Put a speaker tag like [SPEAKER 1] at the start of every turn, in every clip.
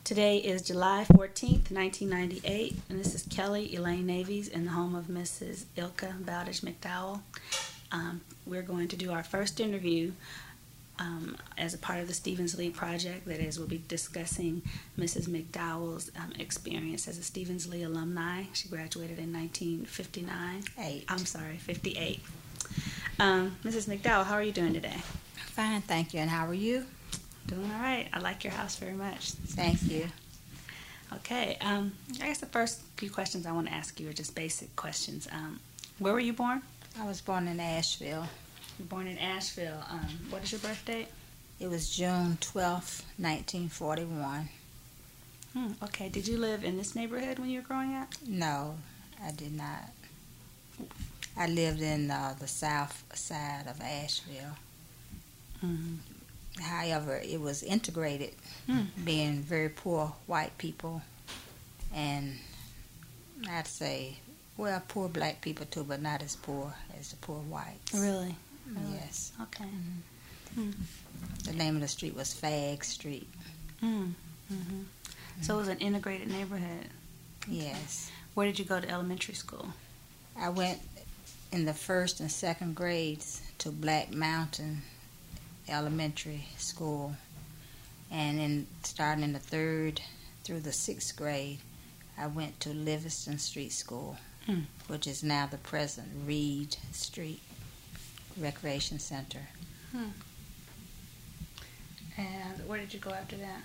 [SPEAKER 1] Today is July 14th, 1998, and this is Kelly Elaine Navies in the home of Mrs. Ilka Bowditch McDowell. We're going to do our first interview as a part of the Stevens Lee Project. That is, we'll be discussing Mrs. McDowell's experience as a Stevens Lee alumni. She graduated in 1959. 58. Mrs. McDowell, how are you doing today?
[SPEAKER 2] Fine, thank you. And how are you?
[SPEAKER 1] Doing all right. I like your house very much.
[SPEAKER 2] Thank you.
[SPEAKER 1] Okay. I guess the first few questions I want to ask you are just basic questions. Where were you born?
[SPEAKER 2] I was born in Asheville.
[SPEAKER 1] You were born in Asheville. What is your birth date?
[SPEAKER 2] It was June 12th, 1941.
[SPEAKER 1] Okay. Did you live in this neighborhood when you were growing up?
[SPEAKER 2] No, I did not. I lived in the south side of Asheville.
[SPEAKER 1] Mm-hmm.
[SPEAKER 2] However, it was integrated, being very poor white people, and I'd say, well, poor black people too, but not as poor as the poor whites.
[SPEAKER 1] Really?
[SPEAKER 2] Yes.
[SPEAKER 1] Okay.
[SPEAKER 2] The name of the street was Fagg Street.
[SPEAKER 1] So it was an integrated neighborhood.
[SPEAKER 2] Yes.
[SPEAKER 1] Where did you go to elementary school?
[SPEAKER 2] I went in the first and second grades to Black Mountain Elementary School, and starting in the third through the sixth grade, I went to Livingston Street School, which is now the present Reed Street Recreation Center.
[SPEAKER 1] And where did you go after that?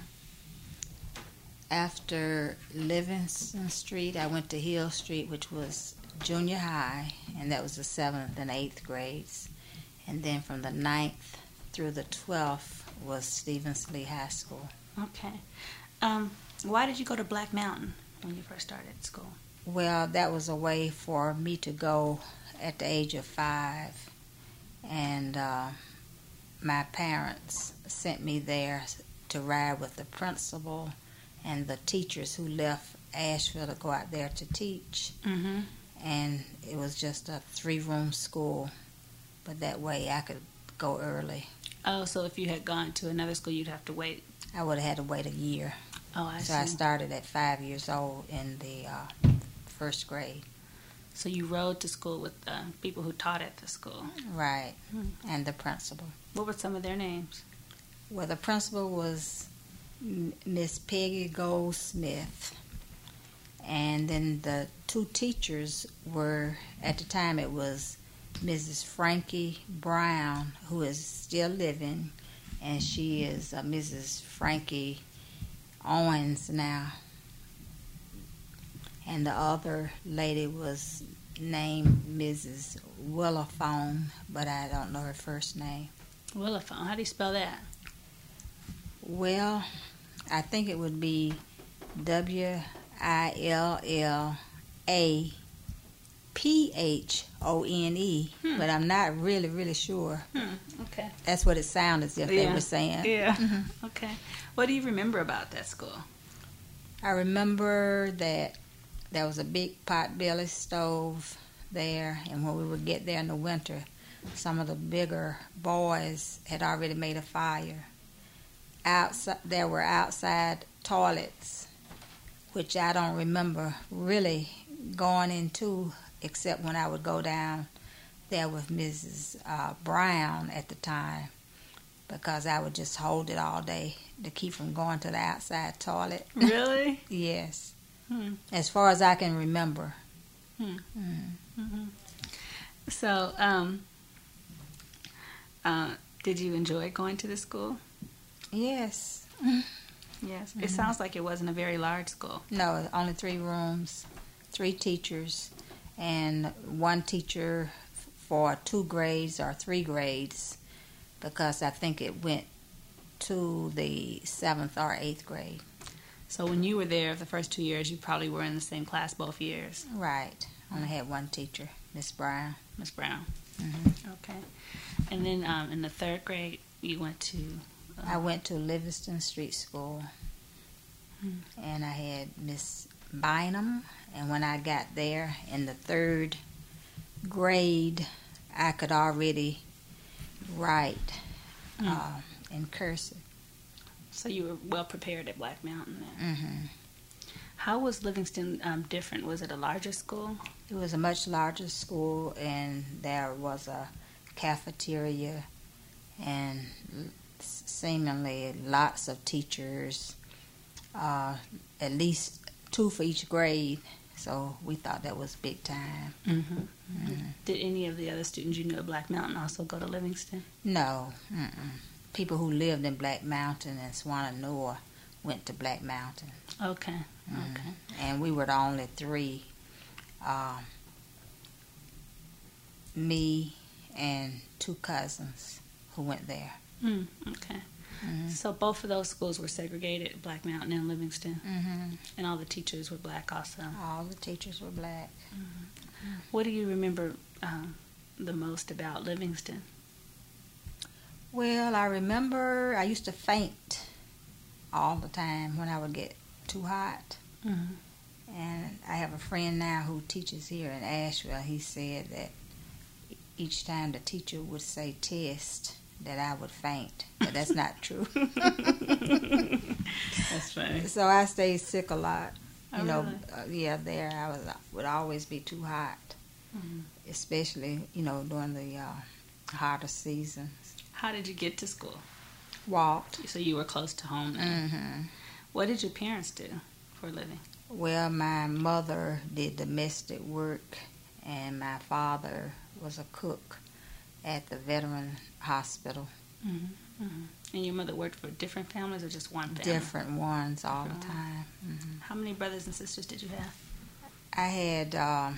[SPEAKER 2] After Livingston Street, I went to Hill Street, which was junior high, and that was the 7th and 8th grades. And then from the 9th through the 12th was Stevens Lee High School.
[SPEAKER 1] Okay. Why did you go to Black Mountain when you first started school?
[SPEAKER 2] Well, that was a way for me to go at the age of 5. And my parents sent me there to ride with the principal and the teachers who left Asheville to go out there to teach. And it was just a 3-room school, but that way I could go early.
[SPEAKER 1] Oh, so if you had gone to another school, you'd have to wait.
[SPEAKER 2] I would have had to wait a year.
[SPEAKER 1] Oh, I see.
[SPEAKER 2] So I started at 5 years old in the first grade.
[SPEAKER 1] So you rode to school with people who taught at the school.
[SPEAKER 2] Right, and the principal.
[SPEAKER 1] What were some of their names?
[SPEAKER 2] Well, the principal was Miss Peggy Goldsmith. And then the 2 teachers were, at the time it was Mrs. Frankie Brown, who is still living, and she is Mrs. Frankie Owens now. And the other lady was named Mrs. Willaphone, but I don't know her first name.
[SPEAKER 1] Willaphone. How do you spell that?
[SPEAKER 2] Well, I think it would be Willaphone, but I'm not really sure.
[SPEAKER 1] Okay.
[SPEAKER 2] That's what it sounded as if they were saying.
[SPEAKER 1] Yeah. Okay. What do you remember about that school?
[SPEAKER 2] I remember that there was a big potbelly stove there, and when we would get there in the winter, some of the bigger boys had already made a fire. Outside, there were outside toilets, which I don't remember really going into, except when I would go down there with Mrs. Brown at the time, because I would just hold it all day to keep from going to the outside toilet.
[SPEAKER 1] Really?
[SPEAKER 2] Yes. As far as I can remember.
[SPEAKER 1] So, did you enjoy going to the school?
[SPEAKER 2] Yes.
[SPEAKER 1] Yes. It sounds like it wasn't a very large school.
[SPEAKER 2] No, only 3 rooms, 3 teachers, and 1 teacher for 2 grades or 3 grades, because I think it went to the 7th or 8th grade.
[SPEAKER 1] So when you were there the first 2 years, you probably were in the same class both years.
[SPEAKER 2] Right. Only had 1 teacher, Miss Brown.
[SPEAKER 1] Miss Brown. Okay. And then in the 3rd grade, you went to...
[SPEAKER 2] I went to Livingston Street School, and I had Miss Bynum, and when I got there in the 3rd grade, I could already write in cursive.
[SPEAKER 1] So you were well prepared at Black Mountain then.
[SPEAKER 2] Hmm.
[SPEAKER 1] How was Livingston different? Was it a larger school?
[SPEAKER 2] It was a much larger school, and there was a cafeteria and seemingly lots of teachers, at least 2 for each grade. So we thought that was big time.
[SPEAKER 1] Mm-hmm. Mm-hmm. Did any of the other students you knew at Black Mountain also go to Livingston?
[SPEAKER 2] No. Mm-mm. People who lived in Black Mountain and Swananoa went to Black Mountain.
[SPEAKER 1] Okay.
[SPEAKER 2] Mm-hmm.
[SPEAKER 1] Okay.
[SPEAKER 2] And we were the only 3. Me and 2 cousins who went there.
[SPEAKER 1] Okay.
[SPEAKER 2] Mm-hmm.
[SPEAKER 1] So both of those schools were segregated, Black Mountain and Livingston,
[SPEAKER 2] Mm-hmm.
[SPEAKER 1] and all the teachers were Black also.
[SPEAKER 2] All the teachers were Black.
[SPEAKER 1] What do you remember the most about Livingston?
[SPEAKER 2] Well, I remember I used to faint all the time when I would get too hot.
[SPEAKER 1] Mm-hmm.
[SPEAKER 2] And I have a friend now who teaches here in Asheville. He said that each time the teacher would say test, that I would faint. But that's not true.
[SPEAKER 1] That's funny.
[SPEAKER 2] So I stayed sick a lot.
[SPEAKER 1] Oh, really?
[SPEAKER 2] There I would always be too hot,
[SPEAKER 1] Mm-hmm.
[SPEAKER 2] especially during the hotter seasons.
[SPEAKER 1] How did you get to school?
[SPEAKER 2] Walked.
[SPEAKER 1] So you were close to home then.
[SPEAKER 2] Mm-hmm.
[SPEAKER 1] What did your parents do for a living?
[SPEAKER 2] Well, my mother did domestic work, and my father was a cook at the veteran hospital.
[SPEAKER 1] Mm-hmm. Mm-hmm. And your mother worked for different families or just one family?
[SPEAKER 2] Different ones all
[SPEAKER 1] Different
[SPEAKER 2] the time. Mm-hmm.
[SPEAKER 1] How many brothers and sisters did you have?
[SPEAKER 2] I had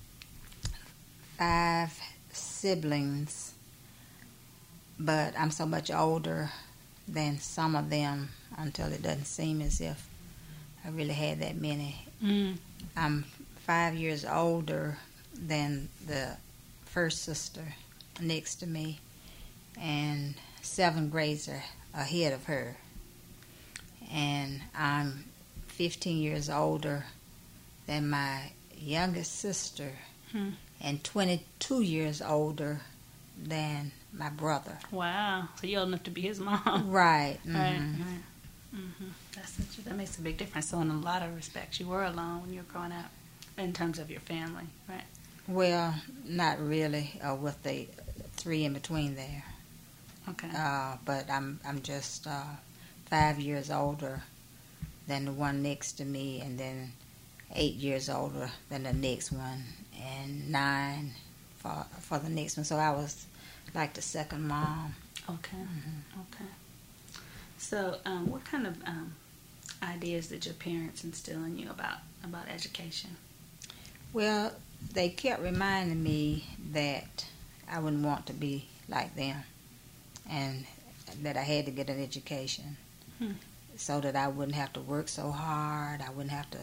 [SPEAKER 2] 5 siblings, but I'm so much older than some of them until it doesn't seem as if I really had that many.
[SPEAKER 1] Mm.
[SPEAKER 2] I'm 5 years older than the first sister next to me, and 7 grades ahead of her. And I'm 15 years older than my youngest sister, and 22 years older than my brother.
[SPEAKER 1] Wow. So you're old enough to be his mom.
[SPEAKER 2] Right. Mm-hmm.
[SPEAKER 1] Right. Mm-hmm. That makes a big difference. So in a lot of respects, you were alone when you were growing up in terms of your family, right?
[SPEAKER 2] Well, not really, with the 3 in between there.
[SPEAKER 1] Okay.
[SPEAKER 2] But I'm just 5 years older than the one next to me, and then 8 years older than the next one, and 9 for the next one. So I was like the second mom.
[SPEAKER 1] Okay.
[SPEAKER 2] Mm-hmm.
[SPEAKER 1] Okay. So, what kind of ideas did your parents instill in you about education?
[SPEAKER 2] Well, they kept reminding me that I wouldn't want to be like them, and that I had to get an education so that I wouldn't have to work so hard. I wouldn't have to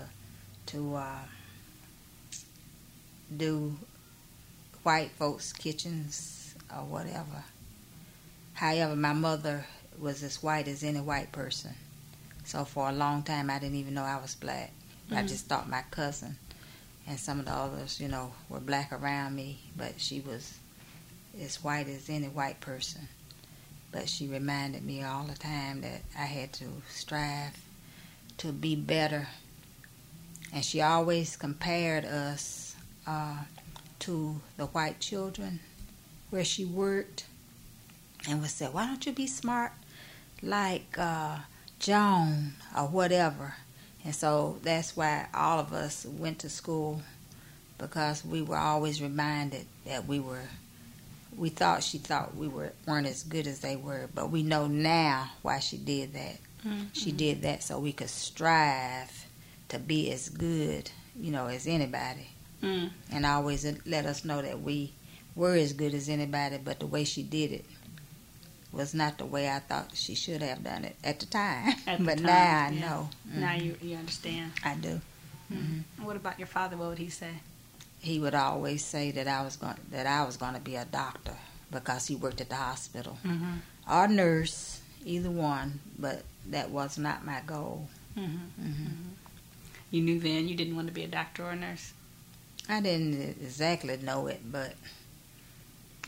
[SPEAKER 2] do white folks' kitchens or whatever. However, my mother was as white as any white person. So for a long time, I didn't even know I was black. I just thought my cousin and some of the others, were black around me. But she was as white as any white person. But she reminded me all the time that I had to strive to be better. And she always compared us to the white children where she worked, and would say, why don't you be smart like Joan or whatever? And so that's why all of us went to school, because we were always reminded that she thought we weren't as good as they were, but we know now why she did that. Mm-hmm. She did that so we could strive to be as good, as anybody. Mm. And always let us know that we were as good as anybody, but the way she did it was not the way I thought she should have done it at the time. But now I know. Mm-hmm.
[SPEAKER 1] Now you understand.
[SPEAKER 2] I do.
[SPEAKER 1] Mm-hmm. What about your father? What would he say?
[SPEAKER 2] He would always say that I was going to be a doctor, because he worked at the hospital, or nurse, either one. But that was not my goal.
[SPEAKER 1] Mm-hmm. Mm-hmm. You knew then you didn't want to be a doctor or a nurse?
[SPEAKER 2] I didn't exactly know it, but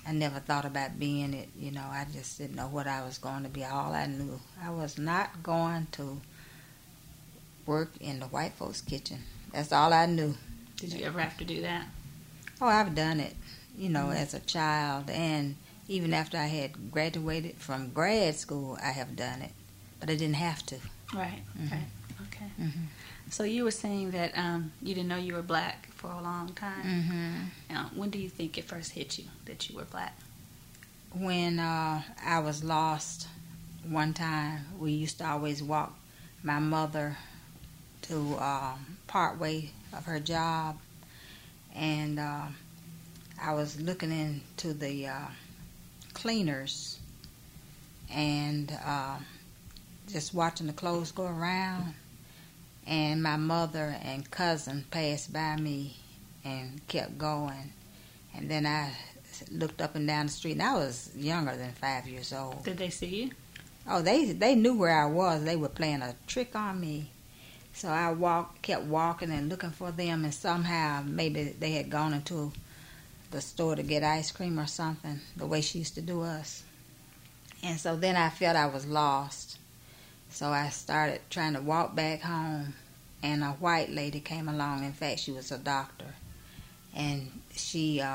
[SPEAKER 2] I never thought about being it. You know, I just didn't know what I was going to be. All I knew, I was not going to work in the white folks' kitchen. That's all I knew.
[SPEAKER 1] Did you ever have to do that?
[SPEAKER 2] Oh, I've done it, you know, as a child, and even after I had graduated from grad school, I have done it, but I didn't have to.
[SPEAKER 1] Right.
[SPEAKER 2] Mhm.
[SPEAKER 1] Right. Okay.
[SPEAKER 2] Mm-hmm.
[SPEAKER 1] So you were saying that you didn't know you were black for a long time.
[SPEAKER 2] Mm-hmm.
[SPEAKER 1] When do you think it first hit you that you were black?
[SPEAKER 2] When I was lost one time, we used to always walk my mother to part way of her job, and I was looking into the cleaners and just watching the clothes go around, and my mother and cousin passed by me and kept going, and then I looked up and down the street, and I was younger than 5 years old.
[SPEAKER 1] Did they see you?
[SPEAKER 2] Oh, they knew where I was. They were playing a trick on me. So I kept walking and looking for them, and somehow maybe they had gone into the store to get ice cream or something, the way she used to do us. And so then I felt I was lost. So I started trying to walk back home, and a white lady came along. In fact, she was a doctor, and she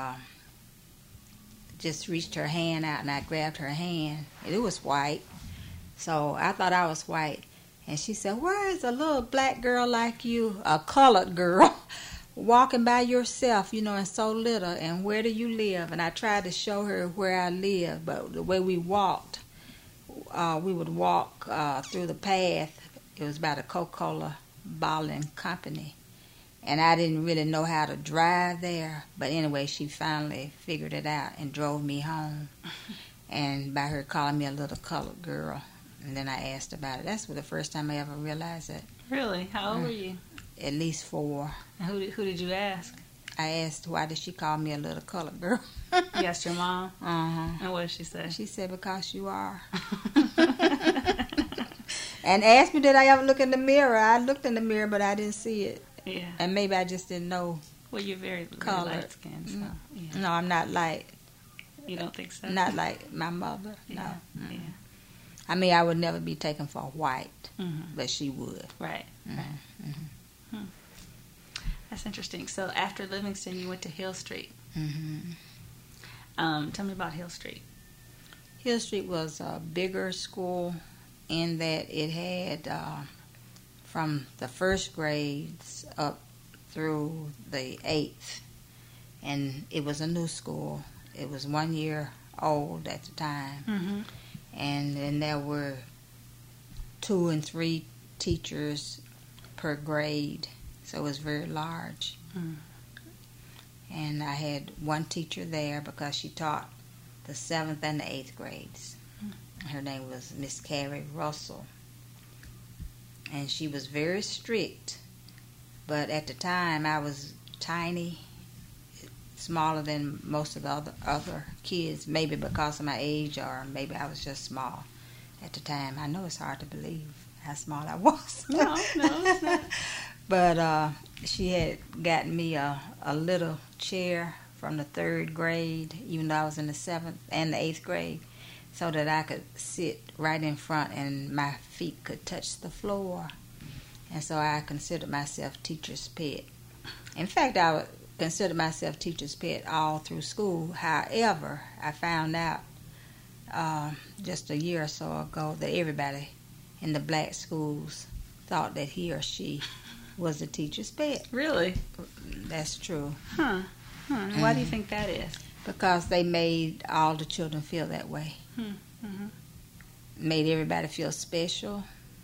[SPEAKER 2] just reached her hand out, and I grabbed her hand, and it was white. So I thought I was white. And she said, "Where is a little black girl like you, a colored girl, walking by yourself, you know, and so little, and where do you live?" And I tried to show her where I lived, but the way we walked, we would walk through the path. It was by the Coca-Cola bottling company. And I didn't really know how to drive there. But anyway, she finally figured it out and drove me home. And by her calling me a little colored girl. And then I asked about it. That's the first time I ever realized it.
[SPEAKER 1] Really? How old were you?
[SPEAKER 2] At least 4.
[SPEAKER 1] And who did you ask?
[SPEAKER 2] I asked, why did she call me a little colored girl?
[SPEAKER 1] You asked your mom?
[SPEAKER 2] Uh-huh.
[SPEAKER 1] And what did she say?
[SPEAKER 2] She said, because you are. And asked me, did I ever look in the mirror? I looked in the mirror, but I didn't see it.
[SPEAKER 1] Yeah.
[SPEAKER 2] And maybe I just didn't know.
[SPEAKER 1] Well, you're very
[SPEAKER 2] Colored.
[SPEAKER 1] light skinned, so yeah.
[SPEAKER 2] No, I'm not like.
[SPEAKER 1] You don't think so?
[SPEAKER 2] Not like my mother. No.
[SPEAKER 1] Yeah.
[SPEAKER 2] Mm.
[SPEAKER 1] Yeah.
[SPEAKER 2] I mean, I would never be taken for white,
[SPEAKER 1] Mm-hmm.
[SPEAKER 2] but she would.
[SPEAKER 1] Right.
[SPEAKER 2] Mhm,
[SPEAKER 1] Right.
[SPEAKER 2] mhm.
[SPEAKER 1] That's interesting. So after Livingston, you went to Hill Street.
[SPEAKER 2] Mhm.
[SPEAKER 1] Tell me about Hill Street.
[SPEAKER 2] Hill Street was a bigger school in that it had from the first grades up through the 8th, and it was a new school. It was 1 year old at the time,
[SPEAKER 1] Mm-hmm.
[SPEAKER 2] and then there were 2 and 3 teachers per grade, so it was very large.
[SPEAKER 1] Mm.
[SPEAKER 2] And I had one teacher there because she taught the 7th and the 8th grades. Her name was Miss Carrie Russell. And she was very strict. But at the time, I was tiny, smaller than most of the other kids, maybe because of my age or maybe I was just small at the time. I know it's hard to believe how small I was.
[SPEAKER 1] No, it's not.
[SPEAKER 2] But she had gotten me a little chair from the 3rd grade, even though I was in the 7th and the 8th grade, so that I could sit right in front and my feet could touch the floor. And so I considered myself teacher's pet. In fact, I would consider myself teacher's pet all through school. However, I found out just a year or so ago that everybody in the black schools thought that he or she was the teacher's pet.
[SPEAKER 1] Really?
[SPEAKER 2] That's true.
[SPEAKER 1] Huh. Why do you think that is?
[SPEAKER 2] Because they made all the children feel that way.
[SPEAKER 1] Mm-hmm.
[SPEAKER 2] Made everybody feel special.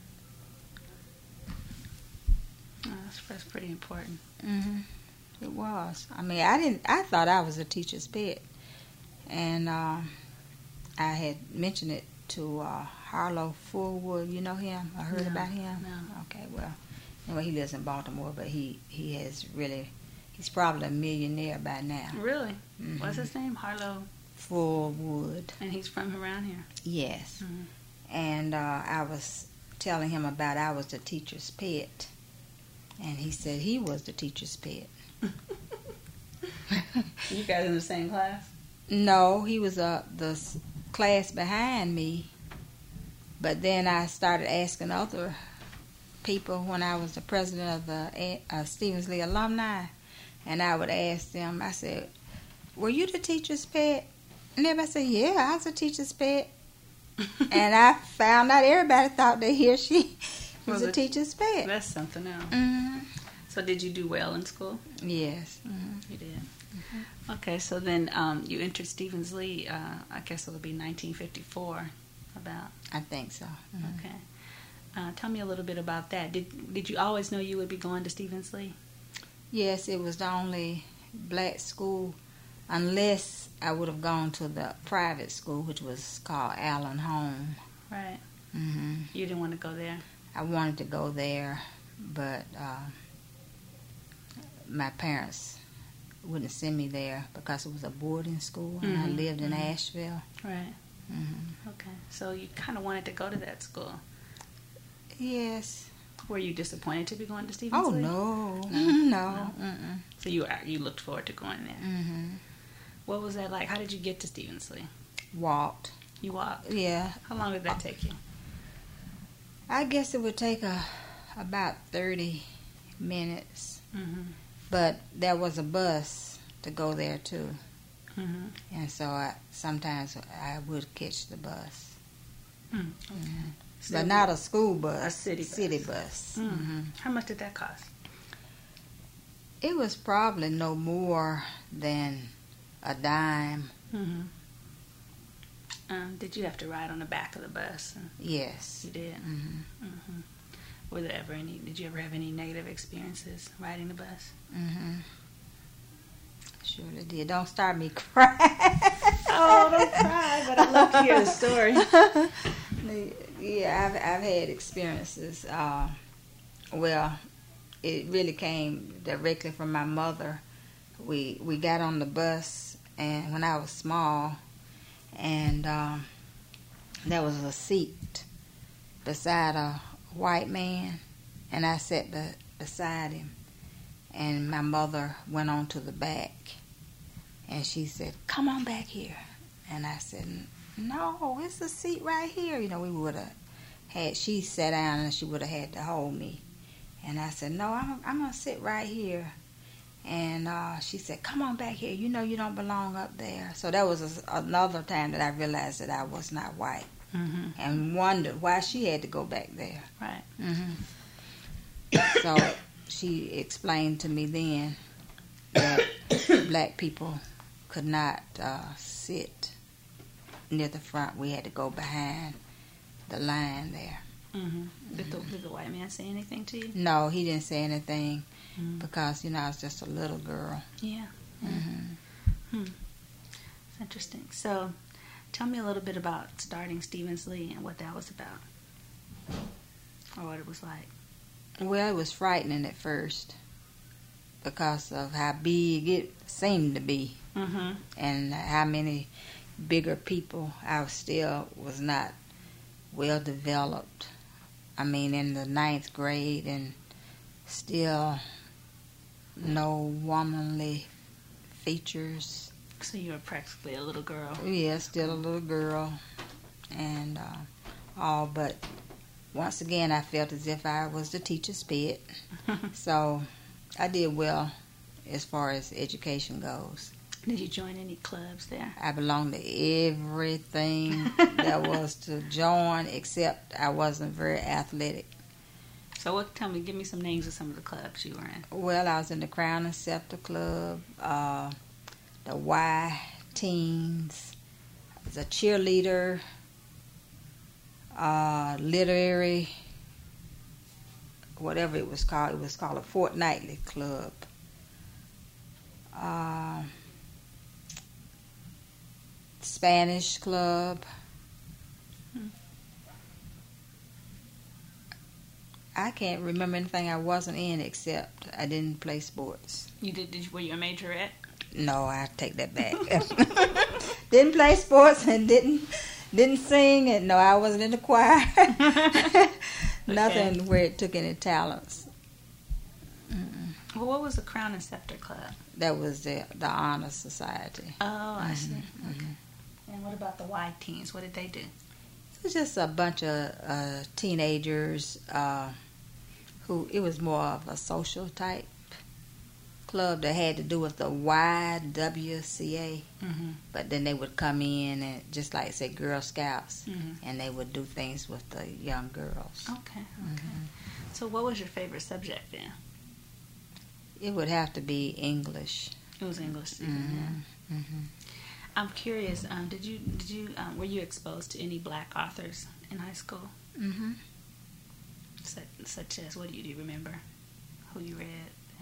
[SPEAKER 1] Oh, that's pretty important.
[SPEAKER 2] Mm-hmm. It was. I mean, I thought I was a teacher's pet. And I had mentioned it to Harlow Fullwood. You know him? I heard
[SPEAKER 1] No,
[SPEAKER 2] about him?
[SPEAKER 1] no.
[SPEAKER 2] Okay, well, anyway, he lives in Baltimore, but he has really, he's probably a millionaire by now.
[SPEAKER 1] Really?
[SPEAKER 2] Mhm.
[SPEAKER 1] What's his name? Harlow.
[SPEAKER 2] Fullwood.
[SPEAKER 1] And he's from around here.
[SPEAKER 2] Yes.
[SPEAKER 1] Mm-hmm.
[SPEAKER 2] And I was telling him about I was the teacher's pet. And he said he was the teacher's pet.
[SPEAKER 1] You guys in the same class?
[SPEAKER 2] No, he was class behind me. But then I started asking other people when I was the president of the Stevens Lee alumni, and I would ask them, I said, were you the teacher's pet? And everybody said, yeah, I was a teacher's pet. And I found out everybody thought that he or she was a teacher's pet.
[SPEAKER 1] That's something else.
[SPEAKER 2] Mm-hmm.
[SPEAKER 1] So did you do well in school?
[SPEAKER 2] Yes. Mm-hmm.
[SPEAKER 1] You did. Mm-hmm. Okay, so then you entered Stevens Lee, I guess it'll be 1954, about.
[SPEAKER 2] I think so. Mm-hmm.
[SPEAKER 1] Okay. Tell me a little bit about that. Did you always know you would be going to Stevens Lee?
[SPEAKER 2] Yes, it was the only black school, unless I would have gone to the private school, which was called Allen Home.
[SPEAKER 1] Right.
[SPEAKER 2] Mm-hmm.
[SPEAKER 1] You didn't want to go there?
[SPEAKER 2] I wanted to go there, but my parents wouldn't send me there because it was a boarding school, and I lived in Asheville.
[SPEAKER 1] Right.
[SPEAKER 2] Mm-hmm.
[SPEAKER 1] Okay. So you kind of wanted to go to that school.
[SPEAKER 2] Yes.
[SPEAKER 1] Were you disappointed to be going to Stevens Lee?
[SPEAKER 2] No.
[SPEAKER 1] No. Mm-mm. So you looked forward to going there.
[SPEAKER 2] Mm-hmm.
[SPEAKER 1] What was that like? How did you get to Stevens Lee?
[SPEAKER 2] Walked.
[SPEAKER 1] You walked?
[SPEAKER 2] Yeah.
[SPEAKER 1] How long did that take you?
[SPEAKER 2] I guess it would take about 30 minutes.
[SPEAKER 1] Mm-hmm.
[SPEAKER 2] But there was a bus to go there too.
[SPEAKER 1] Mm-hmm.
[SPEAKER 2] And so sometimes I would catch the bus.
[SPEAKER 1] Mm-hmm.
[SPEAKER 2] Mm-hmm. But not a school bus.
[SPEAKER 1] A city bus.
[SPEAKER 2] City bus.
[SPEAKER 1] Mm.
[SPEAKER 2] Mm-hmm.
[SPEAKER 1] How much did that cost?
[SPEAKER 2] It was probably no more than a dime.
[SPEAKER 1] Mm-hmm. Did you have to ride on the back of the bus?
[SPEAKER 2] Yes.
[SPEAKER 1] You did?
[SPEAKER 2] Mm-hmm.
[SPEAKER 1] Mm-hmm. Did you ever have any negative experiences riding the bus?
[SPEAKER 2] Mm-hmm. Surely did. Don't start me crying.
[SPEAKER 1] Oh, don't cry, but I love to hear the story.
[SPEAKER 2] Yeah, I've had experiences. Well, it really came directly from my mother. We got on the bus, and when I was small, and there was a seat beside a white man, and I sat beside him, and my mother went on to the back, and she said, "Come on back here," and I said, "No, it's a seat right here." You know, we would have had, she sat down and she would have had to hold me, and I said, "No, I'm gonna sit right here." And she said, "Come on back here. You know you don't belong up there." So that was another time that I realized that I was not white, and wondered why she had to go back there.
[SPEAKER 1] Right.
[SPEAKER 2] So she explained to me then that black people could not sit near the front. We had to go behind the line there.
[SPEAKER 1] Did the white man say anything to you?
[SPEAKER 2] No, he didn't say anything. Because, I was just a little girl.
[SPEAKER 1] Yeah. It's interesting. So, tell me a little bit about starting Stevens Lee and what that was about, or what it was like.
[SPEAKER 2] Well, it was frightening at first because of how big it seemed to be, and how many bigger people. I still was not well developed. I mean, in the 9th grade, and still no womanly features.
[SPEAKER 1] So you were practically a little girl.
[SPEAKER 2] Yeah, still a little girl, and all. But once again, I felt as if I was the teacher's pet. So I did well as far as education goes.
[SPEAKER 1] Did you join any clubs there?
[SPEAKER 2] I belonged to everything there was to join, except I wasn't very athletic.
[SPEAKER 1] So give me some names of some of the clubs you were in.
[SPEAKER 2] Well, I was in the Crown and Scepter Club, the Y Teens, I was a cheerleader, literary, whatever it was called a fortnightly club. Spanish club. I can't remember anything I wasn't in except I didn't play sports.
[SPEAKER 1] You did? Were you a majorette?
[SPEAKER 2] No, I take that back. Didn't play sports and didn't sing, and no, I wasn't in the choir. Nothing where it took any talents.
[SPEAKER 1] Well, what was the Crown and Scepter Club?
[SPEAKER 2] That was the Honor Society.
[SPEAKER 1] Oh, I see.
[SPEAKER 2] Mm-hmm.
[SPEAKER 1] Okay. And what about the White Teens? What did they do?
[SPEAKER 2] It was just a bunch of teenagers who, it was more of a social type club that had to do with the YWCA.
[SPEAKER 1] Mm-hmm.
[SPEAKER 2] But then they would come in and, just like say, Girl Scouts,
[SPEAKER 1] Mm-hmm.
[SPEAKER 2] and they would do things with the young girls.
[SPEAKER 1] Okay. So what was your favorite subject then?
[SPEAKER 2] It would have to be English.
[SPEAKER 1] It was English.
[SPEAKER 2] Mm-hmm. Mm-hmm.
[SPEAKER 1] I'm curious. Were you exposed to any black authors in high school?
[SPEAKER 2] Mm-hmm.
[SPEAKER 1] Such as, what do you remember? Who you read?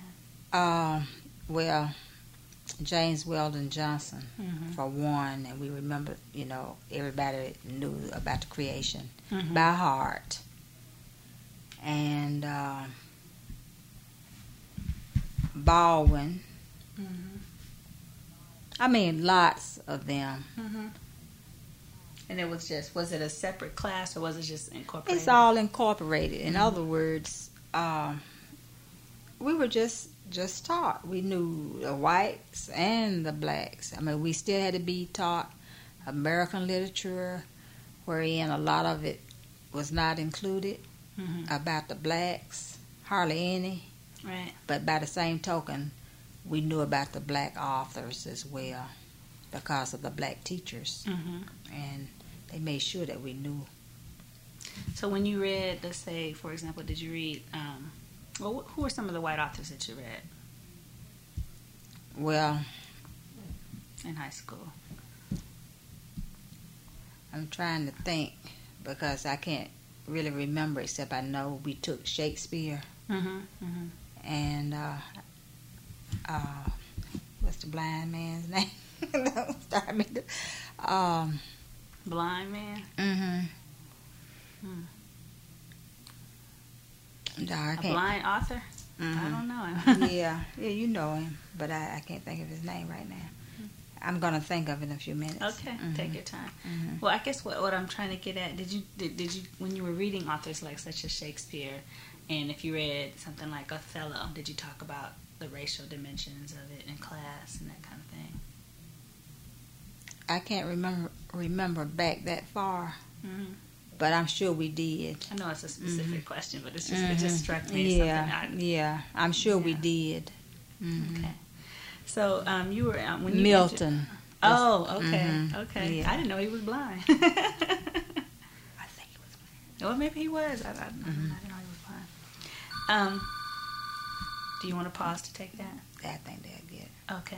[SPEAKER 2] Well, James Weldon Johnson,
[SPEAKER 1] Mm-hmm.
[SPEAKER 2] for one, and we remember, everybody knew about the creation
[SPEAKER 1] Mm-hmm.
[SPEAKER 2] by heart. And Baldwin.
[SPEAKER 1] Mm-hmm.
[SPEAKER 2] I mean, lots of them.
[SPEAKER 1] Mm-hmm. And it was it a separate class or was it just incorporated?
[SPEAKER 2] It's all incorporated. In
[SPEAKER 1] Mm-hmm.
[SPEAKER 2] other words, we were just taught. We knew the whites and the blacks. I mean, we still had to be taught American literature, wherein a lot of it was not included,
[SPEAKER 1] Mm-hmm.
[SPEAKER 2] about the blacks, hardly any.
[SPEAKER 1] Right.
[SPEAKER 2] But by the same token, we knew about the black authors as well because of the black teachers.
[SPEAKER 1] Mm-hmm.
[SPEAKER 2] And they made sure that we knew.
[SPEAKER 1] So when you read, let's say, for example, did you read, who were some of the white authors that you read
[SPEAKER 2] Well,
[SPEAKER 1] in high school?
[SPEAKER 2] I'm trying to think because I can't really remember, except I know we took Shakespeare
[SPEAKER 1] Mm-hmm. Mm-hmm.
[SPEAKER 2] and what's the blind man's name? Don't start me.
[SPEAKER 1] Blind Man?
[SPEAKER 2] Mm-hmm.
[SPEAKER 1] Hmm.
[SPEAKER 2] No, I
[SPEAKER 1] A
[SPEAKER 2] can't.
[SPEAKER 1] blind author? I
[SPEAKER 2] Mhm.
[SPEAKER 1] don't know him.
[SPEAKER 2] yeah, you know him, but I can't think of his name right now. I'm gonna think of it in a few minutes.
[SPEAKER 1] Okay,
[SPEAKER 2] Mhm.
[SPEAKER 1] take your time.
[SPEAKER 2] Mhm.
[SPEAKER 1] Well, I guess what I'm trying to get at, did you when you were reading authors like such as Shakespeare, and if you read something like Othello, did you talk about the racial dimensions of it in class and that kind of thing?
[SPEAKER 2] I can't remember back that far,
[SPEAKER 1] Mm-hmm.
[SPEAKER 2] but I'm sure we did.
[SPEAKER 1] I know it's a specific question, but it
[SPEAKER 2] Mhm.
[SPEAKER 1] just struck me as something.
[SPEAKER 2] Yeah, I'm sure we
[SPEAKER 1] Yeah.
[SPEAKER 2] did. Mhm.
[SPEAKER 1] Okay. So you were when you
[SPEAKER 2] Milton.
[SPEAKER 1] Oh, okay,
[SPEAKER 2] Mhm.
[SPEAKER 1] okay.
[SPEAKER 2] Yeah.
[SPEAKER 1] I didn't know he was blind.
[SPEAKER 2] I think it was.
[SPEAKER 1] Well, maybe he was. I didn't know he was blind. Do you want to pause to take that?
[SPEAKER 2] I think that'd be it.
[SPEAKER 1] Okay.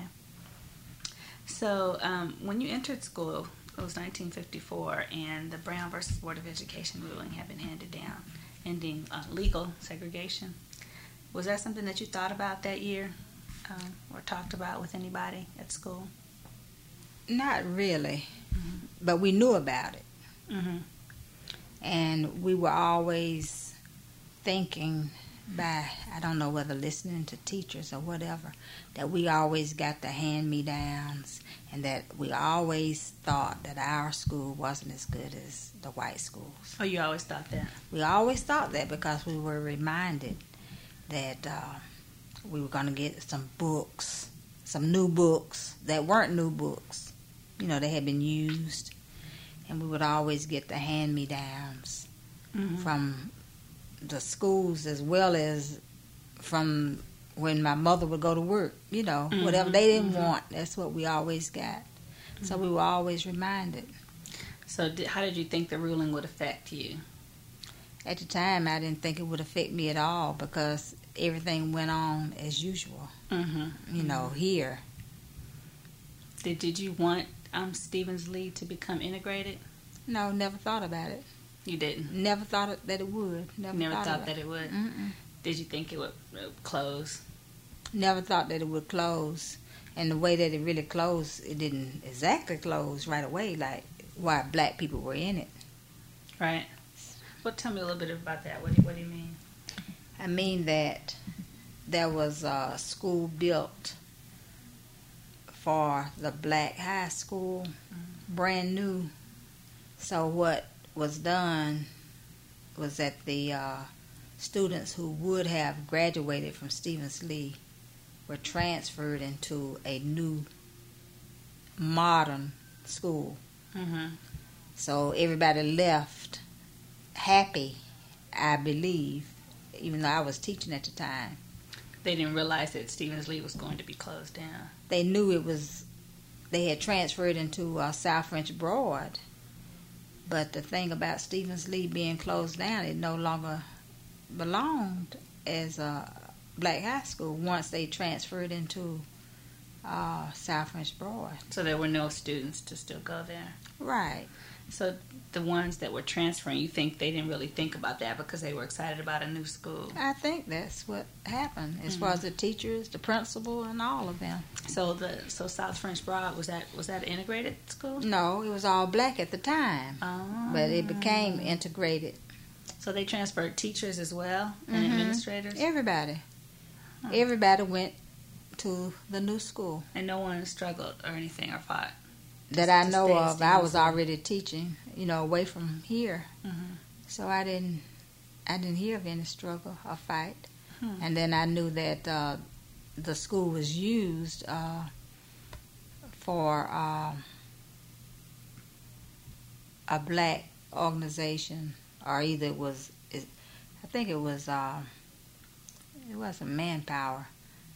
[SPEAKER 1] So when you entered school, it was 1954, and the Brown versus Board of Education ruling had been handed down, ending legal segregation. Was that something that you thought about that year, or talked about with anybody at school?
[SPEAKER 2] Not really,
[SPEAKER 1] Mm-hmm.
[SPEAKER 2] but we knew about it,
[SPEAKER 1] Mm-hmm.
[SPEAKER 2] and we were always thinking by, I don't know whether listening to teachers or whatever, that we always got the hand-me-downs, and that we always thought that our school wasn't as good as the white schools.
[SPEAKER 1] Oh, you always thought that?
[SPEAKER 2] We always thought that because we were reminded that we were going to get some books, some new books that weren't new books. They had been used. And we would always get the hand-me-downs
[SPEAKER 1] Mm-hmm.
[SPEAKER 2] from the schools as well as from when my mother would go to work. Whatever they didn't want, that's what we always got. So we were always reminded.
[SPEAKER 1] So how did you think the ruling would affect you?
[SPEAKER 2] At the time, I didn't think it would affect me at all because everything went on as usual,
[SPEAKER 1] Mm-hmm.
[SPEAKER 2] Here.
[SPEAKER 1] Did you want Stevens Lee to become integrated?
[SPEAKER 2] No, never thought about it.
[SPEAKER 1] You didn't?
[SPEAKER 2] Never thought that it would.
[SPEAKER 1] Never thought that it would?
[SPEAKER 2] Mm-mm.
[SPEAKER 1] Did you think it would close?
[SPEAKER 2] Never thought that it would close. And the way that it really closed, it didn't exactly close right away, like why black people were in it.
[SPEAKER 1] Right. Well, tell me a little bit about that. What do you mean?
[SPEAKER 2] I mean that there was a school built for the black high school, brand new. So what was done was that the students who would have graduated from Stevens Lee were transferred into a new modern school.
[SPEAKER 1] Mm-hmm.
[SPEAKER 2] So everybody left happy, I believe, even though I was teaching at the time.
[SPEAKER 1] They didn't realize that Stevens Lee was going to be closed down.
[SPEAKER 2] They knew they had transferred into South French Broad. But the thing about Stevens Lee being closed down, it no longer belonged as a black high school once they transferred into South French Broad.
[SPEAKER 1] So there were no students to still go there.
[SPEAKER 2] Right.
[SPEAKER 1] So the ones that were transferring, you think they didn't really think about that because they were excited about a new school?
[SPEAKER 2] I think that's what happened as far as the teachers, the principal, and all of them.
[SPEAKER 1] So South French Broad, was that an integrated school?
[SPEAKER 2] No, it was all black at the time,
[SPEAKER 1] Oh.
[SPEAKER 2] but it became integrated.
[SPEAKER 1] So they transferred teachers as well and administrators?
[SPEAKER 2] Everybody.
[SPEAKER 1] Huh.
[SPEAKER 2] Everybody went to the new school.
[SPEAKER 1] And no one struggled or anything or fought?
[SPEAKER 2] That I
[SPEAKER 1] To
[SPEAKER 2] know
[SPEAKER 1] stay at
[SPEAKER 2] of. I was
[SPEAKER 1] Stevens.
[SPEAKER 2] already teaching, away from here.
[SPEAKER 1] Mm-hmm.
[SPEAKER 2] So I didn't hear of any struggle or fight.
[SPEAKER 1] Hmm.
[SPEAKER 2] And then I knew that the school was used for a black organization, or either it wasn't Manpower.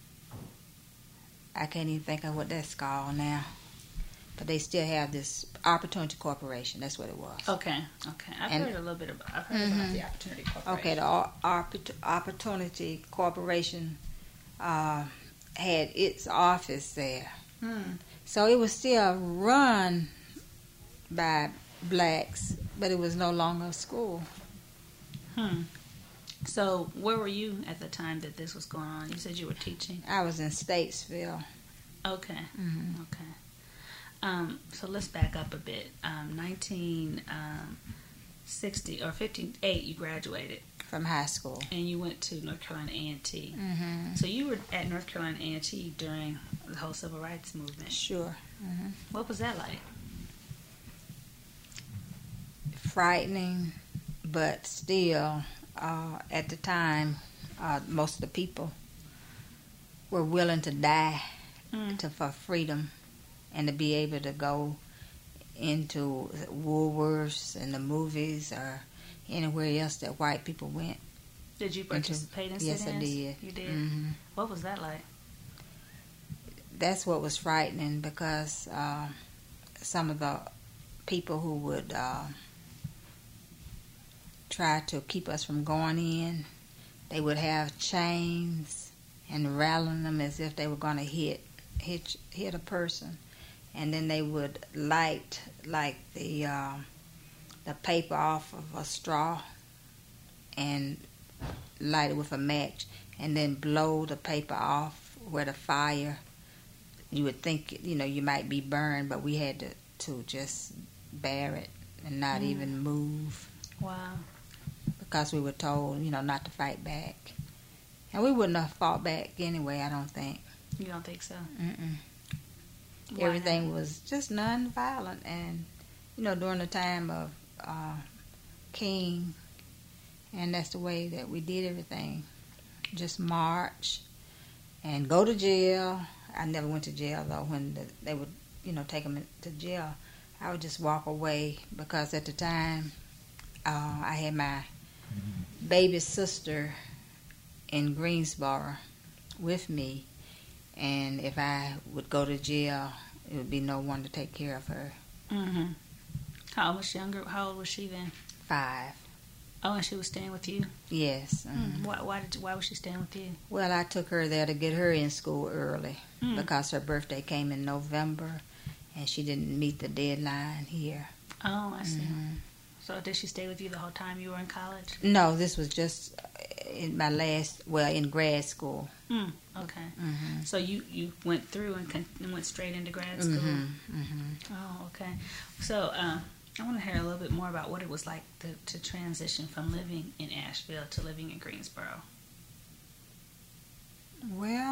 [SPEAKER 2] I can't even think of what that's called now. But they still have this Opportunity Corporation. That's what it was.
[SPEAKER 1] Okay. I've heard a little bit about the Opportunity Corporation.
[SPEAKER 2] Okay, the Opportunity Corporation had its office there. So it was still run by blacks, but it was no longer a school.
[SPEAKER 1] So where were you at the time that this was going on? You said you were teaching?
[SPEAKER 2] I was in Statesville.
[SPEAKER 1] Okay.
[SPEAKER 2] Mm-hmm.
[SPEAKER 1] Okay. So let's back up a bit. 1960 or 58, you graduated.
[SPEAKER 2] From high school.
[SPEAKER 1] And you went to North Carolina A&T.
[SPEAKER 2] Mm-hmm.
[SPEAKER 1] So you were at North Carolina A&T during the whole civil rights movement.
[SPEAKER 2] Sure. Mm-hmm.
[SPEAKER 1] What was that like?
[SPEAKER 2] Frightening, but still, at the time, most of the people were willing to die for freedom and to be able to go into Woolworths and the movies or anywhere else that white people went.
[SPEAKER 1] Did you participate in sit-ins?
[SPEAKER 2] Yes, I did.
[SPEAKER 1] You did?
[SPEAKER 2] Mm-hmm.
[SPEAKER 1] What was that like?
[SPEAKER 2] That's what was frightening, because some of the people who would try to keep us from going in, they would have chains and rattling them as if they were going to hit a person. And then they would light like the paper off of a straw and light it with a match, and then blow the paper off where the fire. You would think you might be burned, but we had to just bear it and not even move.
[SPEAKER 1] Wow.
[SPEAKER 2] Because we were told not to fight back, and we wouldn't have fought back anyway. I don't think.
[SPEAKER 1] You don't think so?
[SPEAKER 2] Mm-mm.
[SPEAKER 1] Why
[SPEAKER 2] Everything
[SPEAKER 1] not?
[SPEAKER 2] was just non-violent, and during the time of King, and that's the way that we did everything. Just march and go to jail. I never went to jail though. When they would take them to jail, I would just walk away, because at the time I had my baby sister in Greensboro with me. And if I would go to jail, it would be no one to take care of her.
[SPEAKER 1] Mm-hmm. How old was she then?
[SPEAKER 2] 5.
[SPEAKER 1] Oh, and she was staying with you?
[SPEAKER 2] Yes. Mm-hmm.
[SPEAKER 1] Why was she staying with you?
[SPEAKER 2] Well, I took her there to get her in school early, because her birthday came in November, and she didn't meet the deadline here.
[SPEAKER 1] Oh, I see.
[SPEAKER 2] Mm-hmm.
[SPEAKER 1] So did she stay with you the whole time you were in college?
[SPEAKER 2] No, this was just in in grad school.
[SPEAKER 1] Okay.
[SPEAKER 2] Mm-hmm.
[SPEAKER 1] So you went through and went straight into grad school?
[SPEAKER 2] Mm-hmm.
[SPEAKER 1] Oh, okay. So I want to hear a little bit more about what it was like to transition from living in Asheville to living in Greensboro.
[SPEAKER 2] Well,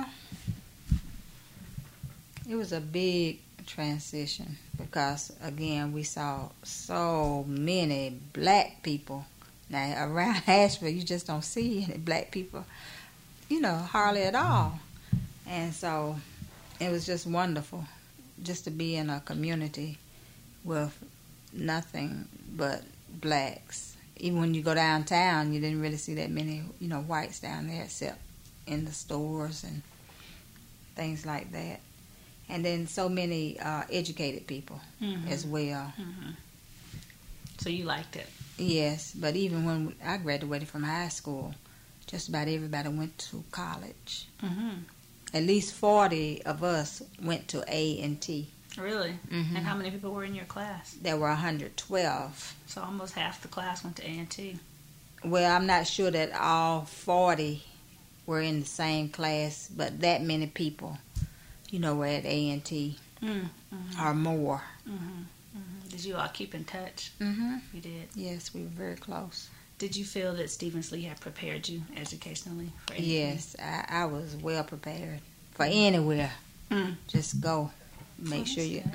[SPEAKER 2] it was a big transition, because again we saw so many black people. Now around Asheville you just don't see any black people, hardly at all. And so it was just wonderful just to be in a community with nothing but blacks. Even when you go downtown, you didn't really see that many, whites down there except in the stores and things like that. And then so many educated people as well.
[SPEAKER 1] Mm-hmm. So you liked it?
[SPEAKER 2] Yes, but even when I graduated from high school, just about everybody went to college.
[SPEAKER 1] Mm-hmm.
[SPEAKER 2] At least 40 of us went to A&T.
[SPEAKER 1] Really?
[SPEAKER 2] Mm-hmm.
[SPEAKER 1] And how many people were in your class?
[SPEAKER 2] There were 112.
[SPEAKER 1] So almost half the class went to A&T.
[SPEAKER 2] Well, I'm not sure that all 40 were in the same class, but that many people, were at A&T or more.
[SPEAKER 1] Did you all keep in touch?
[SPEAKER 2] Mm-hmm.
[SPEAKER 1] You did?
[SPEAKER 2] Yes, we were very close.
[SPEAKER 1] Did you feel that Stevens-Lee had prepared you educationally for anything?
[SPEAKER 2] Yes, I was well prepared for anywhere. Just go. Make sure you...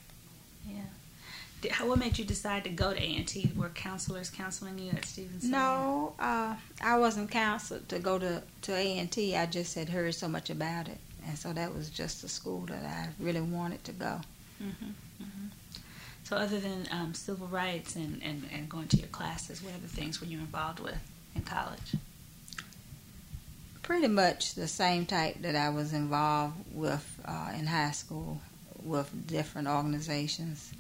[SPEAKER 1] Yeah. What made you decide to go to A&T? Were counselors counseling you at Stevens-Lee?
[SPEAKER 2] No, I wasn't counseled to go to A&T. I just had heard so much about it. And so that was just the school that I really wanted to go.
[SPEAKER 1] So other than civil rights and going to your classes, what other things were you involved with in college?
[SPEAKER 2] Pretty much the same type that I was involved with in high school with different organizations.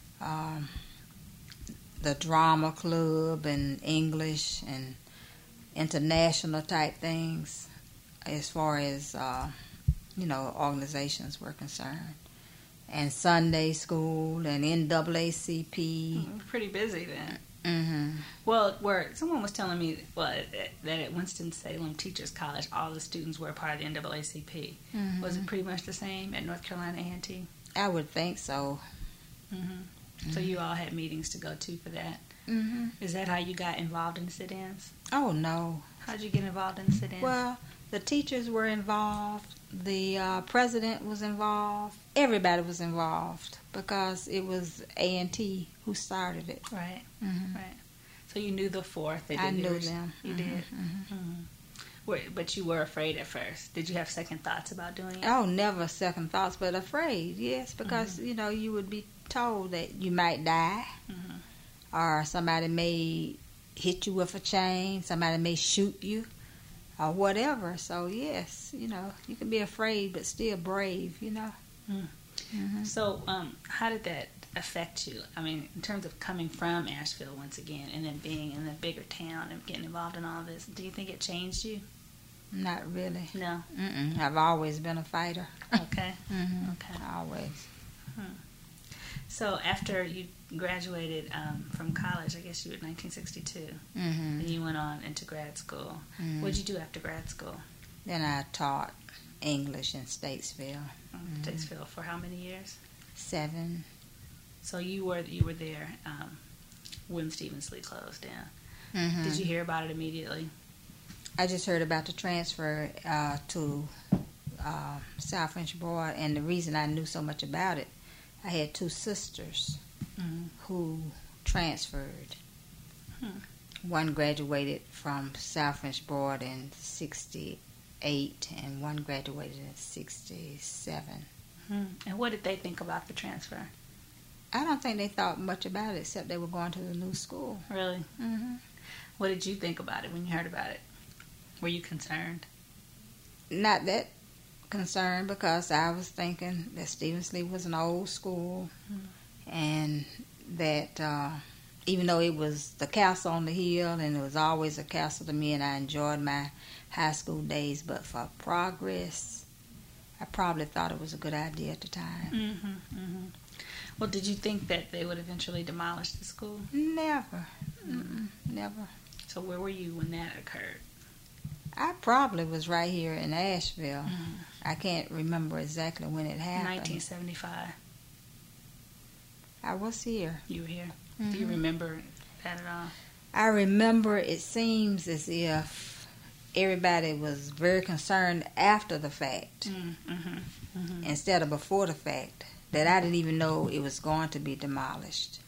[SPEAKER 2] The drama club and English and international type things as far as, organizations were concerned. And Sunday school and NAACP.
[SPEAKER 1] Pretty busy then.
[SPEAKER 2] Mm-hmm.
[SPEAKER 1] Well, someone was telling me that at Winston-Salem Teachers College, all the students were a part of the NAACP.
[SPEAKER 2] Mm-hmm.
[SPEAKER 1] Was it pretty much the same at North Carolina A&T?
[SPEAKER 2] I would think so.
[SPEAKER 1] So you all had meetings to go to for that. Is that how you got involved in the sit-ins?
[SPEAKER 2] Oh, no.
[SPEAKER 1] How did you get involved in the sit-ins?
[SPEAKER 2] Well, the teachers were involved. The president was involved. Everybody was involved because it was A&T who started it.
[SPEAKER 1] Right. Right. So you knew the fourth.
[SPEAKER 2] I knew them.
[SPEAKER 1] You did. But you were afraid at first. Did you have second thoughts about doing it?
[SPEAKER 2] Oh, never second thoughts, but afraid. Yes, because you would be told that you might die, or somebody may hit you with a chain. Somebody may shoot you. Or whatever. So yes, you can be afraid but still brave.
[SPEAKER 1] So how did that affect you? I mean, in terms of coming from Asheville once again, and then being in a bigger town and getting involved in all this, do you think it changed you?
[SPEAKER 2] Not really.
[SPEAKER 1] No.
[SPEAKER 2] I've always been a fighter.
[SPEAKER 1] Okay.
[SPEAKER 2] Okay. Always.
[SPEAKER 1] So after you graduated from college, I guess you were in 1962, and you went on into grad school. What did you do after grad school?
[SPEAKER 2] Then I taught English in Statesville.
[SPEAKER 1] Statesville for how many years?
[SPEAKER 2] 7.
[SPEAKER 1] So you were there when Stevens-Lee closed down. Did you hear about it immediately?
[SPEAKER 2] I just heard about the transfer to South French Broad, and the reason I knew so much about it, I had 2 sisters who transferred. One graduated from South French Broad in 1968, and one graduated in 1967.
[SPEAKER 1] And what did they think about the transfer?
[SPEAKER 2] I don't think they thought much about it, except they were going to the new school.
[SPEAKER 1] Really? What did you think about it when you heard about it? Were you concerned?
[SPEAKER 2] Not that concerned, because I was thinking that Stevens-Lee was an old school, and that even though it was the castle on the hill, and it was always a castle to me, and I enjoyed my high school days, but for progress, I probably thought it was a good idea at the time.
[SPEAKER 1] Well, did you think that they would eventually demolish the school?
[SPEAKER 2] Never. Never.
[SPEAKER 1] So where were you when that occurred?
[SPEAKER 2] I probably was right here in Asheville. I can't remember exactly when it happened.
[SPEAKER 1] 1975.
[SPEAKER 2] I was here.
[SPEAKER 1] You were here. Do you remember that at all?
[SPEAKER 2] I remember it seems as if everybody was very concerned after the fact instead of before the fact, that I didn't even know it was going to be demolished.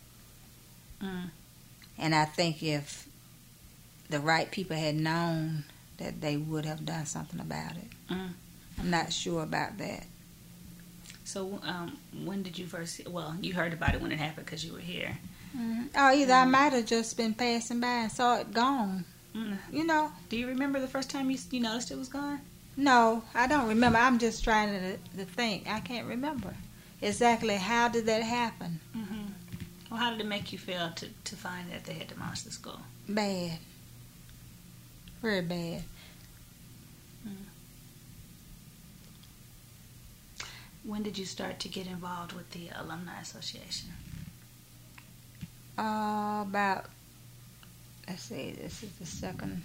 [SPEAKER 2] And I think if the right people had known, that they would have done something about it. I'm not sure about that.
[SPEAKER 1] So when did you first? Well, you heard about it when it happened because you were here.
[SPEAKER 2] Mm-hmm. Or either I might have just been passing by and saw it gone. You know.
[SPEAKER 1] Do you remember the first time you noticed it was gone?
[SPEAKER 2] No, I don't remember. I'm just trying to think. I can't remember exactly how did that happen.
[SPEAKER 1] Mm-hmm. Well, how did it make you feel to find that they had demolished the school?
[SPEAKER 2] Bad. Very bad.
[SPEAKER 1] When did you start to get involved with the Alumni Association?
[SPEAKER 2] About, let's see, this is the second.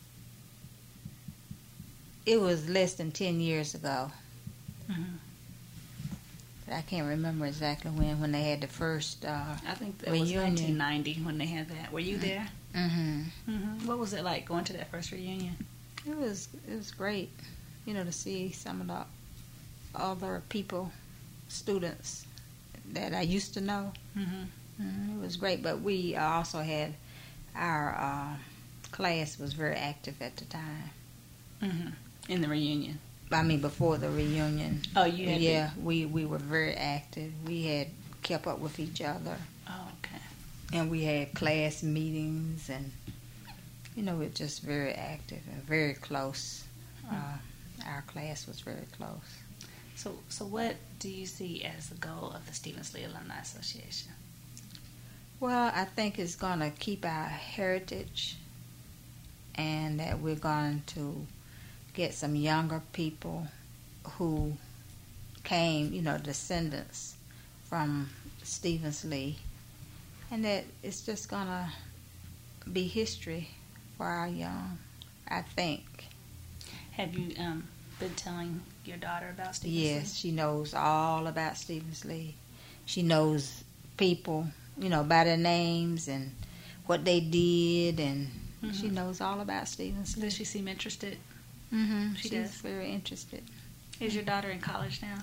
[SPEAKER 2] It was less than 10 years ago.
[SPEAKER 1] Mm-hmm.
[SPEAKER 2] I can't remember exactly when they had the first
[SPEAKER 1] I think it
[SPEAKER 2] reunion.
[SPEAKER 1] was 1990 when they had that. Were you there?
[SPEAKER 2] Mm-hmm.
[SPEAKER 1] Mm-hmm. What was it like going to that first reunion?
[SPEAKER 2] It was great, to see some of the other people, students that I used to know.
[SPEAKER 1] Mm-hmm.
[SPEAKER 2] It was great, but we also had our class was very active at the time.
[SPEAKER 1] Mm-hmm. In the reunion.
[SPEAKER 2] I mean, before the reunion.
[SPEAKER 1] Oh, you had.
[SPEAKER 2] Yeah, we were very active. We had kept up with each other.
[SPEAKER 1] Oh, okay.
[SPEAKER 2] And we had class meetings, and we're just very active and very close. Our class was very close.
[SPEAKER 1] So what do you see as the goal of the Stevens Lee Alumni Association?
[SPEAKER 2] Well, I think it's going to keep our heritage, and that we're going to get some younger people who came, descendants from Stevens Lee, and that it's just going to be history for our young, I think.
[SPEAKER 1] Have you been telling your daughter about Stevens Lee?
[SPEAKER 2] Yes, she knows all about Stevens Lee. She knows people, by their names and what they did, and she knows all about Stevens Lee.
[SPEAKER 1] Does she seem interested?
[SPEAKER 2] Mm-hmm.
[SPEAKER 1] She's
[SPEAKER 2] She's very interested.
[SPEAKER 1] Is your daughter in college now?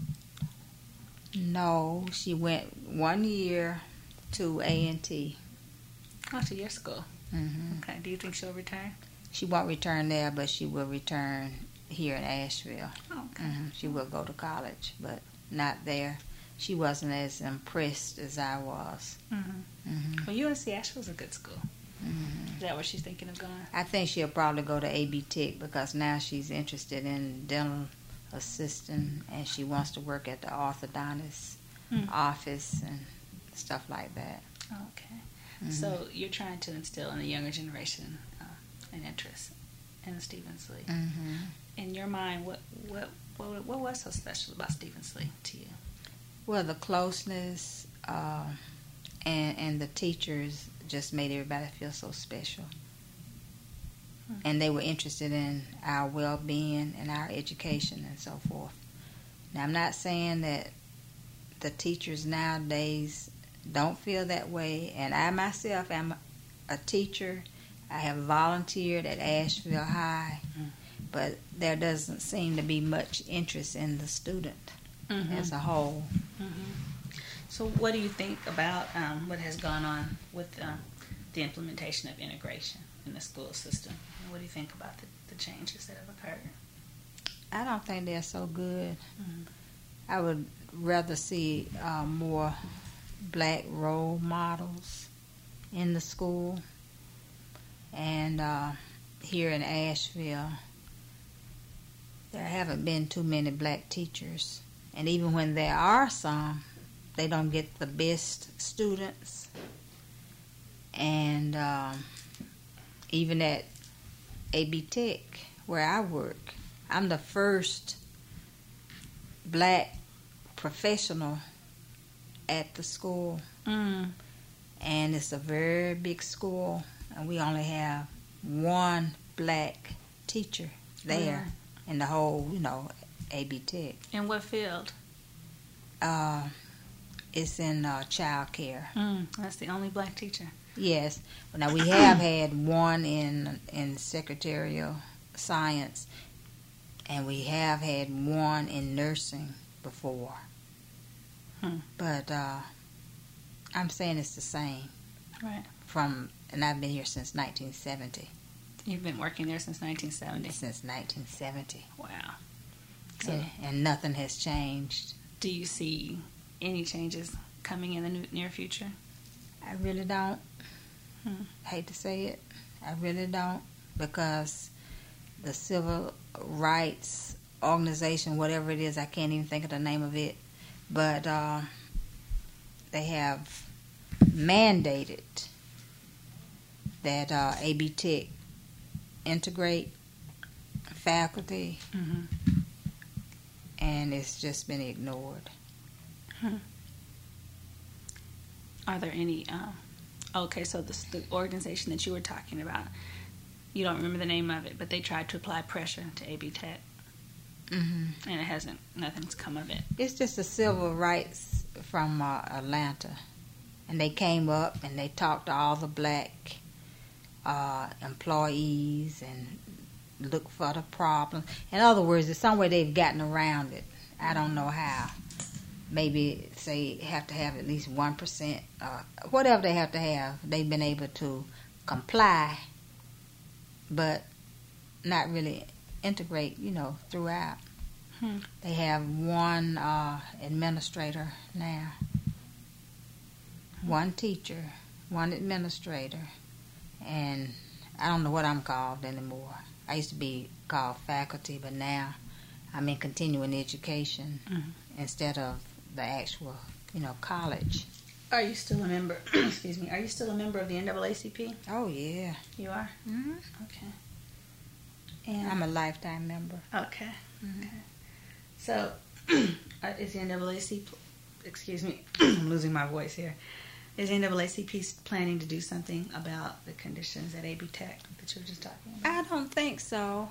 [SPEAKER 2] No, she went 1 year to A&T.
[SPEAKER 1] Oh, to your school.
[SPEAKER 2] Mm-hmm.
[SPEAKER 1] Okay. Do you think she'll return?
[SPEAKER 2] She won't return there, but she will return here in Asheville.
[SPEAKER 1] Oh, okay.
[SPEAKER 2] Mm-hmm. She will go to college, but not there. She wasn't as impressed as I was.
[SPEAKER 1] Mm-hmm.
[SPEAKER 2] Mm-hmm.
[SPEAKER 1] Well, UNC Asheville's a good school.
[SPEAKER 2] Mm-hmm.
[SPEAKER 1] Is that where she's thinking of going?
[SPEAKER 2] I think she'll probably go to AB Tech because now she's interested in dental assistant, and she wants to work at the orthodontist office and stuff like that.
[SPEAKER 1] Okay.
[SPEAKER 2] Mm-hmm.
[SPEAKER 1] So you're trying to instill in the younger generation an interest in Stevens Lee.
[SPEAKER 2] Mm-hmm.
[SPEAKER 1] In your mind, what was so special about Stevens Lee to you?
[SPEAKER 2] Well, the closeness and the teachers just made everybody feel so special. And they were interested in our well-being and our education and so forth. Now, I'm not saying that the teachers nowadays don't feel that way, and I myself am a teacher. I have volunteered at Asheville High, but there doesn't seem to be much interest in the student as a whole.
[SPEAKER 1] So what do you think about what has gone on with the implementation of integration in the school system? And what do you think about the changes that have occurred?
[SPEAKER 2] I don't think they're so good. I would rather see more black role models in the school. And here in Asheville, there haven't been too many black teachers. And even when there are some, they don't get the best students. And even at AB Tech, where I work, I'm the first black professional at the school. And it's a very big school, and we only have one black teacher there in the whole, AB Tech.
[SPEAKER 1] In what field?
[SPEAKER 2] It's in child care.
[SPEAKER 1] That's the only black teacher.
[SPEAKER 2] Yes. Now, we have had one in secretarial science, and we have had one in nursing before. But I'm saying it's the same.
[SPEAKER 1] Right.
[SPEAKER 2] And I've been here since 1970.
[SPEAKER 1] You've been working there since 1970?
[SPEAKER 2] Since 1970.
[SPEAKER 1] Wow. So,
[SPEAKER 2] and nothing has changed.
[SPEAKER 1] do you see any changes coming in the near future?
[SPEAKER 2] I really don't. Hate to say it. I really don't, because the civil rights organization, whatever it is, I can't even think of the name of it, but they have mandated that AB Tech integrate faculty, and it's just been ignored.
[SPEAKER 1] Are there any? Okay, so the organization that you were talking about, you don't remember the name of it, but they tried to apply pressure to AB Tech, and it hasn't. Nothing's come of it.
[SPEAKER 2] It's just the civil rights from Atlanta, and they came up and they talked to all the black employees and looked for the problems. In other words, there's some way they've gotten around it. I don't know how. Maybe say have to have at least 1%, whatever they have to have. They've been able to comply, but not really integrate, throughout. They have one administrator now, one teacher, one administrator, and I don't know what I'm called anymore. I used to be called faculty, but now I'm in continuing education instead of the actual, college.
[SPEAKER 1] Are you still a member? Excuse me. Are you still a member of the NAACP?
[SPEAKER 2] Oh, yeah.
[SPEAKER 1] You are?
[SPEAKER 2] Mm-hmm.
[SPEAKER 1] Okay. And
[SPEAKER 2] I'm a lifetime member.
[SPEAKER 1] Okay. Okay. So, is the NAACP? Excuse me. I'm losing my voice here. Is the NAACP planning to do something about the conditions at AB Tech that you were just talking about?
[SPEAKER 2] I don't think so.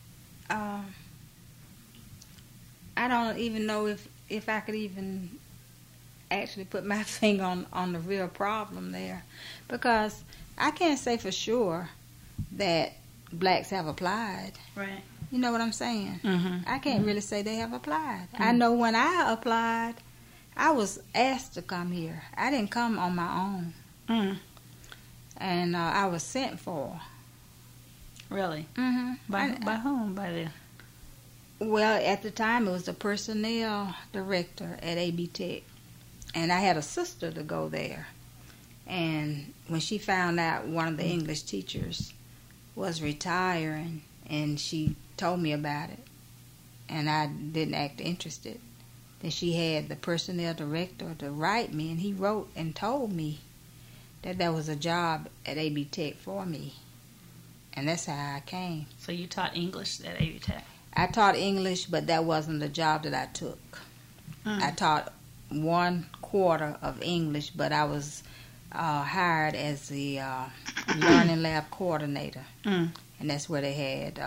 [SPEAKER 2] I don't even know if I could even actually put my finger on the real problem there, because I can't say for sure that blacks have applied.
[SPEAKER 1] Right.
[SPEAKER 2] You know what I'm saying? I can't really say they have applied. I know when I applied, I was asked to come here. I didn't come on my own. And I was sent for.
[SPEAKER 1] Really?
[SPEAKER 2] By
[SPEAKER 1] whom? By the...
[SPEAKER 2] Well, at the time, it was the personnel director at AB Tech. And I had a sister to go there. And when she found out one of the English teachers was retiring, and she told me about it, and I didn't act interested, then she had the personnel director to write me, and he wrote and told me that there was a job at AB Tech for me. And that's how I came.
[SPEAKER 1] So you taught English at AB Tech?
[SPEAKER 2] I taught English, but that wasn't the job that I took. I taught 1/4 of English, but I was hired as the learning lab coordinator. And that's where they had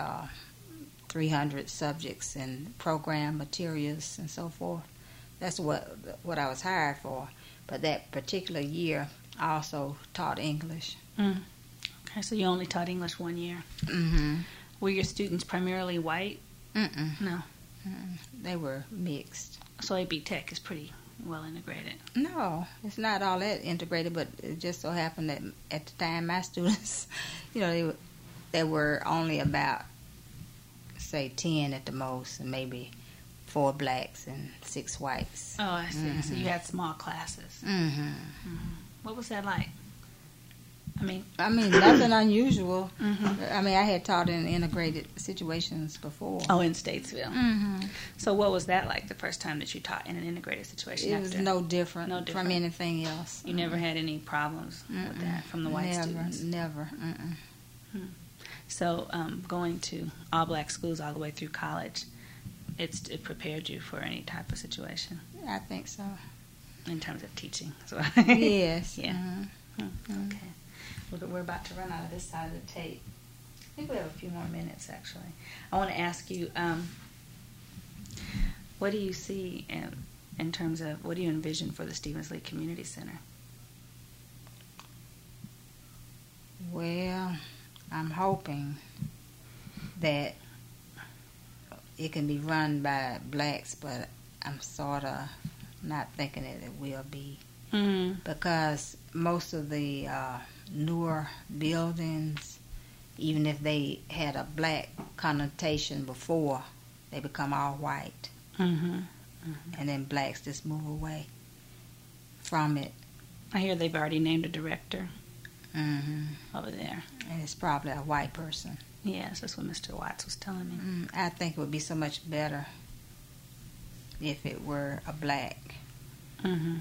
[SPEAKER 2] 300 subjects and program materials and so forth. That's what I was hired for. But that particular year, I also taught English.
[SPEAKER 1] Okay, so you only taught English 1 year. Were your students primarily white? No.
[SPEAKER 2] They were mixed.
[SPEAKER 1] So AB Tech is pretty well integrated.
[SPEAKER 2] No, it's not all that integrated, but it just so happened that at the time my students, they were only about, say, 10 at the most, and maybe 4 blacks and 6 whites.
[SPEAKER 1] Oh, I see. So you had small classes. What was that like? I mean,
[SPEAKER 2] nothing unusual. I had taught in integrated situations before.
[SPEAKER 1] Oh, in Statesville. So what was that like the first time that you taught in an integrated situation?
[SPEAKER 2] It was no different from anything else.
[SPEAKER 1] You never had any problems with that from the white students?
[SPEAKER 2] Never.
[SPEAKER 1] So going to all black schools all the way through college, it prepared you for any type of situation?
[SPEAKER 2] I think so.
[SPEAKER 1] In terms of teaching? So
[SPEAKER 2] Yes.
[SPEAKER 1] Yeah. Okay. We're about to run out of this side of the tape. I think we have a few more minutes, actually. I want to ask you, what do you see in terms of, what do you envision for the Stevens Lee Community Center?
[SPEAKER 2] Well, I'm hoping that it can be run by blacks, but I'm sort of not thinking that it will be. Because most of the newer buildings, even if they had a black connotation before, they become all white.
[SPEAKER 1] Mm-hmm.
[SPEAKER 2] And then blacks just move away from it.
[SPEAKER 1] I hear they've already named a director
[SPEAKER 2] Mm-hmm.
[SPEAKER 1] over there.
[SPEAKER 2] And it's probably a white person.
[SPEAKER 1] Yes, that's what Mr. Watts was telling me.
[SPEAKER 2] I think it would be so much better if it were a black.
[SPEAKER 1] Mm-hmm.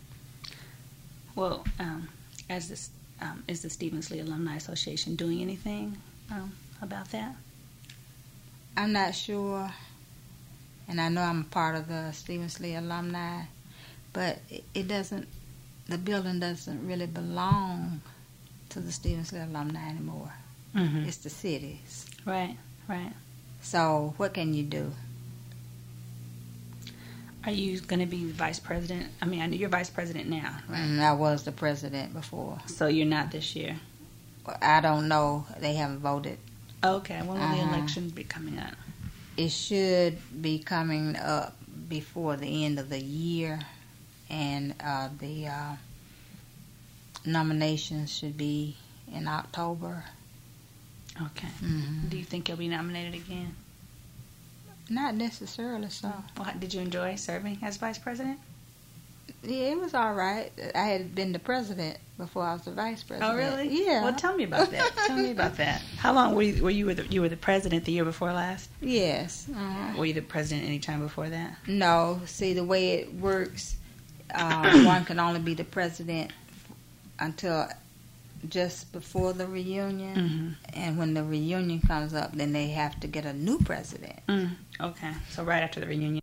[SPEAKER 1] Well, as this is the Stevens Lee Alumni Association doing anything about that?
[SPEAKER 2] I'm not sure, and I know I'm a part of the Stevens Lee alumni, but it doesn't. The building doesn't really belong to the Stevens Lee alumni anymore.
[SPEAKER 1] Mm-hmm.
[SPEAKER 2] It's the city's.
[SPEAKER 1] Right, right.
[SPEAKER 2] So what can you do?
[SPEAKER 1] Are you going to be vice president? I mean, I know you're vice president now, right?
[SPEAKER 2] I was the president before.
[SPEAKER 1] So you're not this year?
[SPEAKER 2] I don't know. They haven't voted.
[SPEAKER 1] Okay, when will the election be coming up?
[SPEAKER 2] It should be coming up before the end of the year, and the nominations should be in October.
[SPEAKER 1] Okay.
[SPEAKER 2] Mm-hmm.
[SPEAKER 1] Do you think you'll be nominated again?
[SPEAKER 2] Not necessarily so.
[SPEAKER 1] Well, did you enjoy serving as vice president?
[SPEAKER 2] Yeah, it was all right. I had been the president before I was the vice president.
[SPEAKER 1] Oh, really?
[SPEAKER 2] Yeah.
[SPEAKER 1] Well, tell me about that. Tell me about that. How long were you the president the year before last?
[SPEAKER 2] Yes. Uh-huh.
[SPEAKER 1] Were you the president any time before that?
[SPEAKER 2] No. See, the way it works, one can only be the president until just before the reunion.
[SPEAKER 1] Mm-hmm.
[SPEAKER 2] And when the reunion comes up, then they have to get a new president.
[SPEAKER 1] Okay. So right after the reunion,